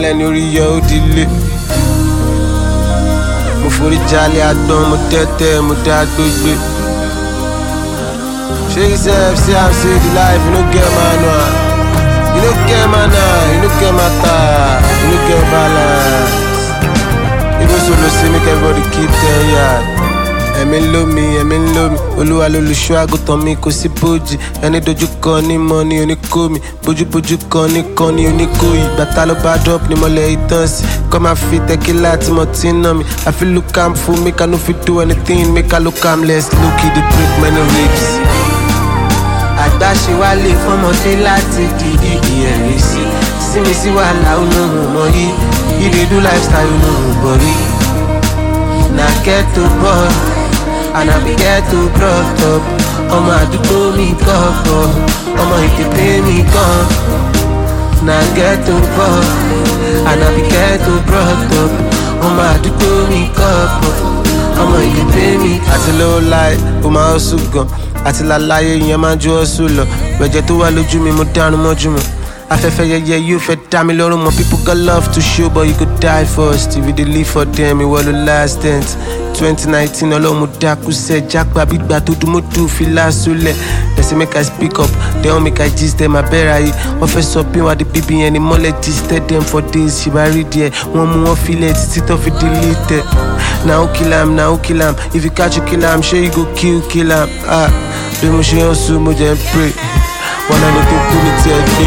mọ́lẹ̀ ní orí yọ ó dilé. Mo forí jalè àgbọn, mo tẹ́tẹ́, mo dá gbégbé. Shake yourself, see how I see the life, you no get manual. You no get manual, you no get matter, you no get balance. Even solo say make everybody keep 10 yards. Ẹ̀mí ń lò mí, Olúwa lolùṣọ́ àgùntàn mi kò sí bójì. Ẹni dojú kan ní mọ́ ní oníkó mi, bójúbójú kan ní oníkóyì. Bàtà ló bá drop ní mọ́lẹ̀ ìtàn sí. Kọ́ máa fi tẹ́kílà tí mo ti ń ná mi. I feel look am full, make I no fit do anything, make I look am less. Look it, dey break many ribs. Àgbàṣe wá lè fọ́mọdé láti di igi ẹ̀rí sí. Sími sí wàhálà olóhùn mọ́ yìí. You dey do lifestyle olóhùn bọ̀ rí. Na ghetto boy, and I be ghetto brought up. Ọmọ àdúgbò mi kọ̀ọ̀kọ̀, ọmọ ìdìbò mi gan. Na ghetto boy, and I be ghetto brought up. Ọmọ àdúgbò mi kọ̀ọ̀kọ̀, ọmọ ìdìbò mi. Àti lówó láì, ó máa ń sùn gan. Àti lálàyé yẹn máa ń ju ọ̀sùn lọ. Bẹ̀jẹ̀ tó wà lójú mi, mo dánú mọ́jú mọ́. Afẹ́fẹ́ yẹyẹ yóò fẹ́ dá mi lọ́rùn mọ́. People got love to show, but you could die first. If you dey live for them, ìwọ ló last dent. 2019 ọlọ́run dákú sẹ́ jápa gbígbà tó dùn mọ́tò fìlà sólẹ̀. They say make I speak up, they wan make I gist them abẹ́rẹ́ ayé. Wọ́n fẹ́ sọ bí wọ́n di bíbí yẹn ni mọ́lẹ̀ gisted them for days. Ṣìbá rí díẹ̀, wọ́n mú wọn filẹ̀ títí tó fi delete ẹ̀. Na who kill am, na who kill am. If you catch you kill am, ṣé you go kill am. Bí mo ṣe ń sùn, mo jẹ́ ń pray. Wọ́n lẹ́nu tó kú ní tiẹ̀ gbé.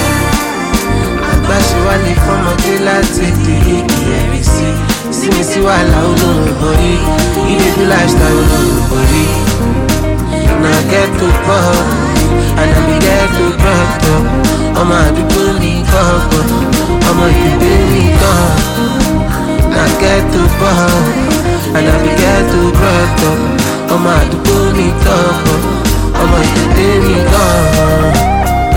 Àgbàṣe wá lè fọ́mọdé láti di igi ẹ̀rí sí. Sími sí wàhálà olóhùn borí. You dey do lifestyle olóhùn borí. Na ghetto boy, and I be ghetto brought up. Ọmọ àdúgbò mi kọ̀ọ̀kọ̀, ọmọ ìdìbò mi gan. Na ghetto boy, and I be ghetto brought up. Ọmọ àdúgbò mi kọ̀ọ̀kọ̀, ọmọ ìdìbò mi gan.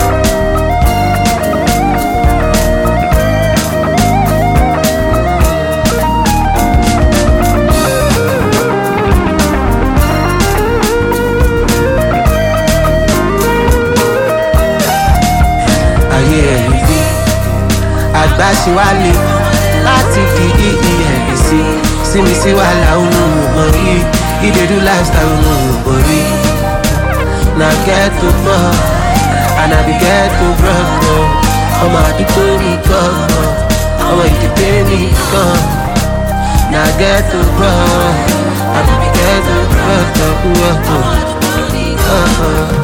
Àgbàṣe wá lè láti di igi ẹ̀rí sí. Sími sí wàhálà olóhùn mọ́ rí. You dey do lifestyle olóhùn bọ̀ rí. Na ghetto boy, and I be ghetto brought up. Ọmọ àdúgbò mi kọ̀ọ̀kọ̀, ọmọ ìdìbò mi gan. Na ghetto boy, and I be ghetto brought up.